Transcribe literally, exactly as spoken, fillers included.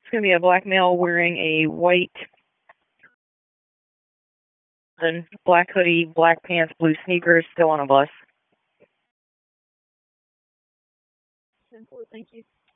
It's going to be a black male wearing a white, black hoodie, black pants, blue sneakers, still on a bus. ten four, thank you.